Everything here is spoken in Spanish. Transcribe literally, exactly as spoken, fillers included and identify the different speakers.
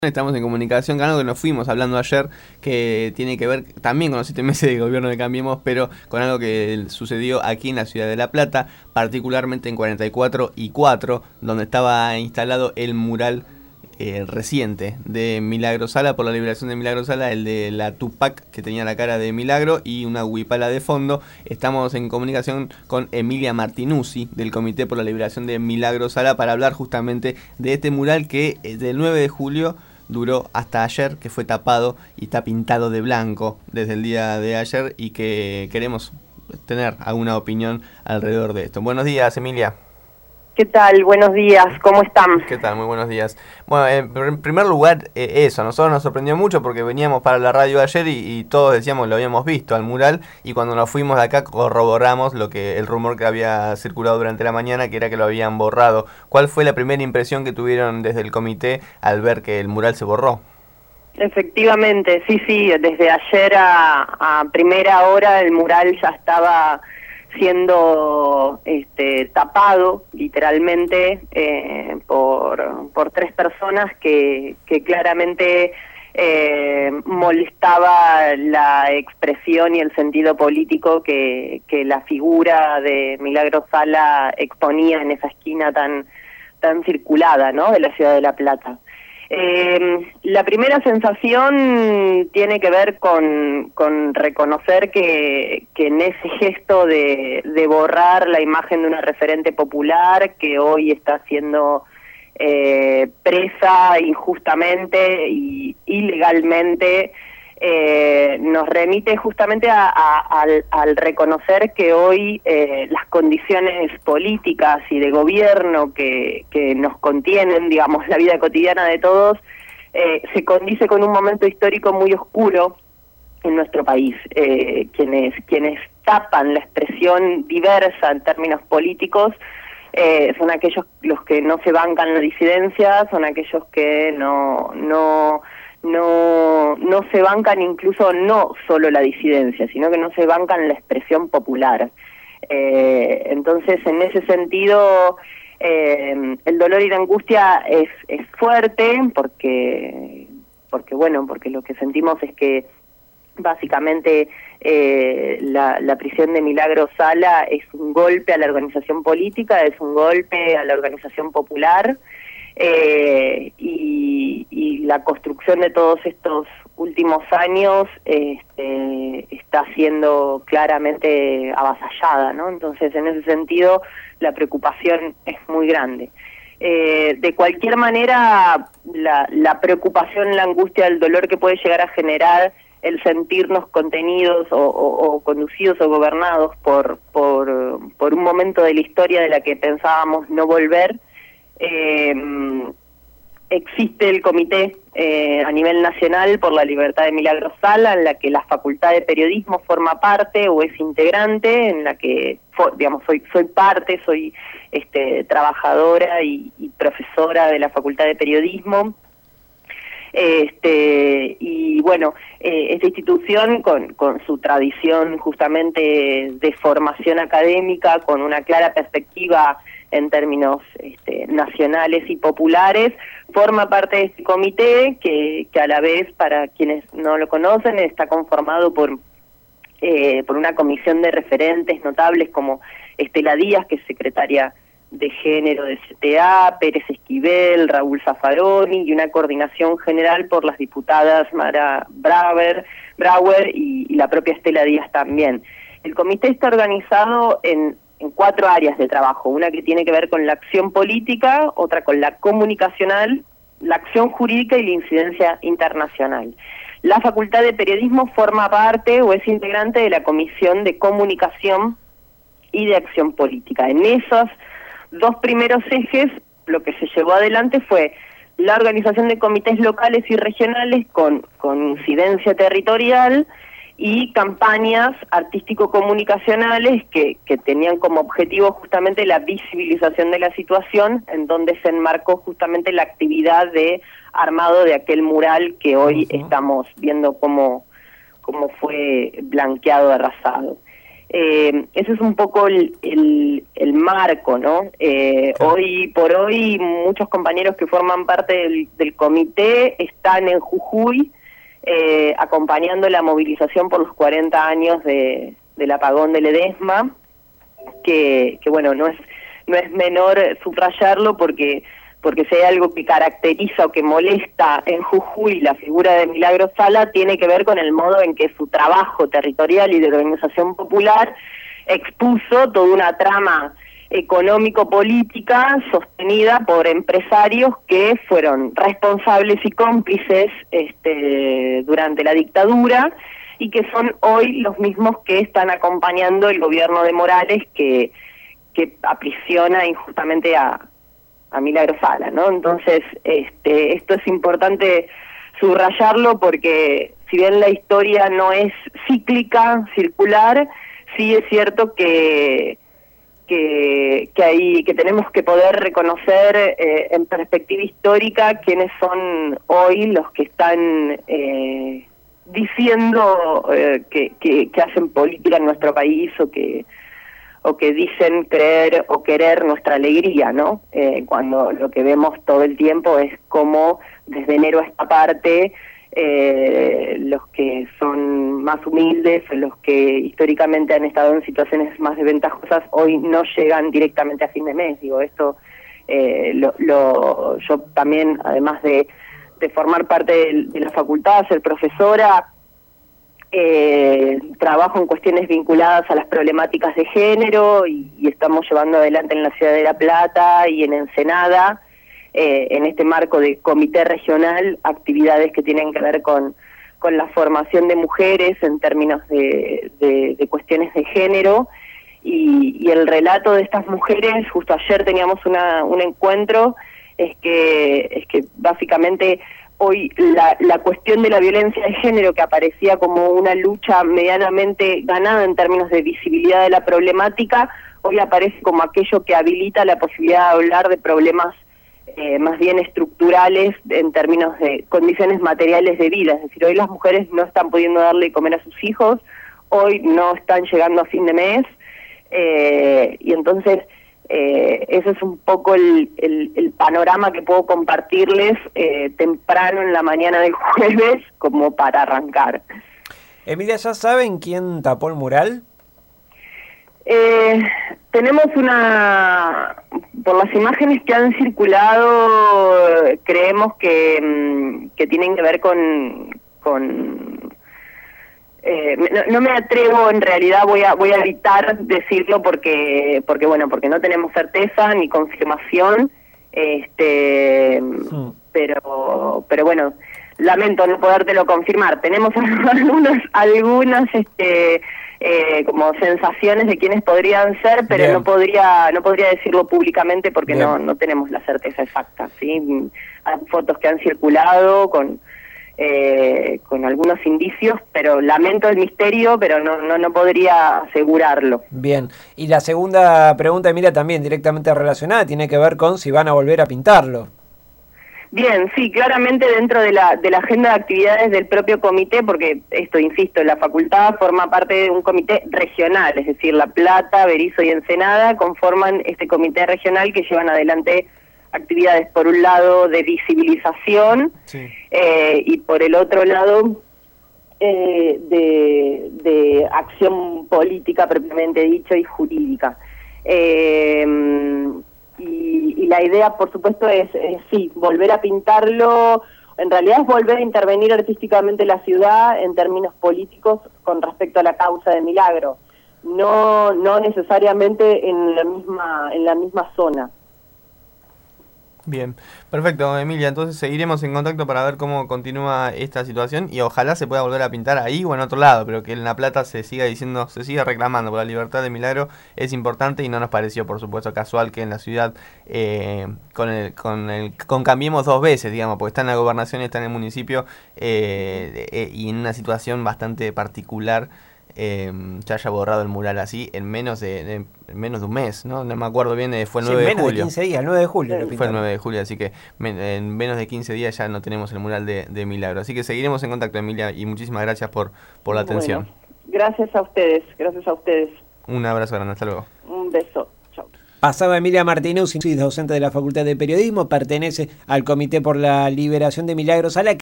Speaker 1: Estamos en comunicación con algo que nos fuimos hablando ayer, que tiene que ver también con los siete meses de gobierno de Cambiemos, pero con algo que sucedió aquí en la ciudad de La Plata, particularmente en cuarenta y cuatro y cuatro, donde estaba instalado el mural eh, reciente de Milagro Sala, por la liberación de Milagro Sala, el de la Tupac, que tenía la cara de Milagro y una huipala de fondo. Estamos en comunicación con Emilia Martinuzzi, del Comité por la Liberación de Milagro Sala, para hablar justamente de este mural que eh, del nueve de julio duró hasta ayer, que fue tapado y está pintado de blanco desde el día de ayer, y que queremos tener alguna opinión alrededor de esto. Buenos días, Emilia.
Speaker 2: ¿Qué tal? Buenos días, ¿cómo están?
Speaker 1: ¿Qué tal? Muy buenos días. Bueno, en primer lugar, eh, eso, a nosotros nos sorprendió mucho porque veníamos para la radio ayer y, y todos decíamos que lo habíamos visto al mural, y cuando nos fuimos de acá corroboramos lo que el rumor que había circulado durante la mañana, que era que lo habían borrado. ¿Cuál fue la primera impresión que tuvieron desde el comité al ver que el mural se borró?
Speaker 2: Efectivamente, sí, sí, desde ayer a, a primera hora el mural ya estaba siendo este, tapado literalmente eh, por, por tres personas que, que claramente eh, molestaba la expresión y el sentido político que, que la figura de Milagro Sala exponía en esa esquina tan, tan circulada, ¿no?, de la ciudad de La Plata. Eh, la primera sensación tiene que ver con, con reconocer que, que en ese gesto de, de borrar la imagen de una referente popular que hoy está siendo eh, presa injustamente y ilegalmente, eh, nos remite justamente a, a, al, al reconocer que hoy eh, las condiciones políticas y de gobierno que, que nos contienen, digamos, la vida cotidiana de todos, eh, se condice con un momento histórico muy oscuro en nuestro país. Eh, quienes, quienes tapan la expresión diversa en términos políticos eh, son aquellos los que no se bancan la disidencia, son aquellos que no... no no no se bancan incluso no solo la disidencia, sino que no se bancan la expresión popular. Eh, entonces, en ese sentido, eh, el dolor y la angustia es, es fuerte porque, porque, bueno, porque lo que sentimos es que básicamente eh, la, la prisión de Milagro Sala es un golpe a la organización política, es un golpe a la organización popular, Eh, y, y la construcción de todos estos últimos años este, está siendo claramente avasallada, ¿no? Entonces, en ese sentido, la preocupación es muy grande. Eh, de cualquier manera, la, la preocupación, la angustia, el dolor que puede llegar a generar el sentirnos contenidos o, o, o conducidos o gobernados por, por, por un momento de la historia de la que pensábamos no volver. Eh, existe el comité eh, a nivel nacional por la libertad de Milagro Sala, en la que la Facultad de Periodismo forma parte o es integrante, en la que, digamos, soy soy parte, soy este, trabajadora y, y profesora de la Facultad de Periodismo. Este, y bueno, eh, esta institución con, con su tradición justamente de formación académica, con una clara perspectiva en términos este, nacionales y populares, forma parte de este comité que, que a la vez, para quienes no lo conocen, está conformado por, eh, por una comisión de referentes notables como Estela Díaz, que es secretaria de Género de C T A, Pérez Esquivel, Raúl Zaffaroni, y una coordinación general por las diputadas Mara Brauer, Brauer y, y la propia Estela Díaz también. El comité está organizado en, en cuatro áreas de trabajo, una que tiene que ver con la acción política, otra con la comunicacional, la acción jurídica y la incidencia internacional. La Facultad de Periodismo forma parte o es integrante de la Comisión de Comunicación y de Acción Política. En esos dos primeros ejes, lo que se llevó adelante fue la organización de comités locales y regionales con, con incidencia territorial y campañas artístico-comunicacionales que, que tenían como objetivo justamente la visibilización de la situación, en donde se enmarcó justamente la actividad de armado de aquel mural que hoy uh-huh. estamos viendo cómo, cómo fue blanqueado, arrasado. Eh, ese es un poco el, el, el marco, ¿no? Eh,
Speaker 3: Claro.
Speaker 2: Hoy por hoy muchos compañeros que forman parte del, del comité están en Jujuy eh, acompañando la movilización por los cuarenta años de, del apagón de Ledesma, que, que bueno, no es, no es menor subrayarlo porque... porque si hay algo que caracteriza o que molesta en Jujuy la figura de Milagro Sala, tiene que ver con el modo en que su trabajo territorial y de organización popular expuso toda una trama económico-política sostenida por empresarios que fueron responsables y cómplices este, durante la dictadura y que son hoy los mismos que están acompañando el gobierno de Morales que, que aprisiona injustamente a a Milagro Sala, ¿no? Entonces, este, esto es importante subrayarlo porque si bien la historia no es cíclica, circular, sí es cierto que que, que, hay, que tenemos que poder reconocer eh, en perspectiva histórica quiénes son hoy los que están eh, diciendo eh, que, que, que hacen política en nuestro país o que o que dicen creer o querer nuestra alegría, ¿no? Eh, cuando lo que vemos todo el tiempo es cómo desde enero a esta parte eh, los que son más humildes, los que históricamente han estado en situaciones más desventajosas, hoy no llegan directamente a fin de mes. Digo, esto eh, lo, lo, yo también, además de, de formar parte de, de la facultad, ser profesora, Eh, trabajo en cuestiones vinculadas a las problemáticas de género y, y estamos llevando adelante en la ciudad de La Plata y en Ensenada, eh, en este marco de comité regional, actividades que tienen que ver con, con la formación de mujeres en términos de, de, de cuestiones de género y, y el relato de estas mujeres. Justo ayer teníamos una, un encuentro, es que, es que básicamente hoy la, la cuestión de la violencia de género, que aparecía como una lucha medianamente ganada en términos de visibilidad de la problemática, hoy aparece como aquello que habilita la posibilidad de hablar de problemas eh, más bien estructurales en términos de condiciones materiales de vida. Es decir, hoy las mujeres no están pudiendo darle de comer a sus hijos, hoy no están llegando a fin de mes, eh, y entonces... Eh, ese es un poco el, el, el panorama que puedo compartirles eh, temprano en la mañana del jueves como para arrancar.
Speaker 3: Emilia, ¿ya saben quién tapó el mural?
Speaker 2: Eh, tenemos una... Por las imágenes que han circulado, creemos que, que tienen que ver con... con Eh, no, no me atrevo, en realidad voy a voy a evitar decirlo porque porque bueno porque no tenemos certeza ni confirmación, este mm. pero pero bueno, lamento no podértelo confirmar. Tenemos algunas algunas este eh, como sensaciones de quiénes podrían ser, pero Bien. no podría no podría decirlo públicamente porque Bien. no no tenemos la certeza exacta, ¿sí? Hay fotos que han circulado con Eh, con algunos indicios, pero lamento el misterio, pero no, no, no podría asegurarlo.
Speaker 3: Bien, y la segunda pregunta, Emilia, también directamente relacionada, tiene que ver con si van a volver a pintarlo.
Speaker 2: Bien, sí, claramente dentro de la, de la agenda de actividades del propio comité, porque esto, insisto, la facultad forma parte de un comité regional, es decir, La Plata, Berisso y Ensenada conforman este comité regional que llevan adelante actividades, por un lado, de visibilización, sí. eh, y por el otro lado, eh, de, de acción política propiamente dicho y jurídica. Eh, y, y la idea, por supuesto, es, es sí, volver a pintarlo. En realidad es volver a intervenir artísticamente la ciudad en términos políticos con respecto a la causa de Milagro, no, no necesariamente en la misma, en la misma zona.
Speaker 1: Bien, perfecto, Emilia, entonces seguiremos en contacto para ver cómo continúa esta situación y ojalá se pueda volver a pintar ahí o en otro lado, pero que en La Plata se siga diciendo, se siga reclamando por la libertad de Milagro es importante y no nos pareció, por supuesto, casual que en la ciudad eh, con el, con el con Cambiemos dos veces, digamos, porque está en la gobernación y está en el municipio eh, eh, y en una situación bastante particular. Eh, ya haya borrado el mural así en menos de, de en menos de un mes, ¿no? No me acuerdo bien, eh, fue el nueve
Speaker 3: sí,
Speaker 1: de julio.
Speaker 3: Menos de quince días, el nueve de julio.
Speaker 1: Lo fue el nueve de julio, así que men, en menos de quince días ya no tenemos el mural de, de Milagro. Así que seguiremos en contacto, Emilia, y muchísimas gracias por, por la atención.
Speaker 2: Bueno, Gracias a ustedes, gracias a ustedes.
Speaker 1: Un abrazo grande, hasta luego.
Speaker 2: Un beso. Chau.
Speaker 3: Pasaba Emilia Martínez, docente de la Facultad de Periodismo, pertenece al Comité por la Liberación de Milagros Sala.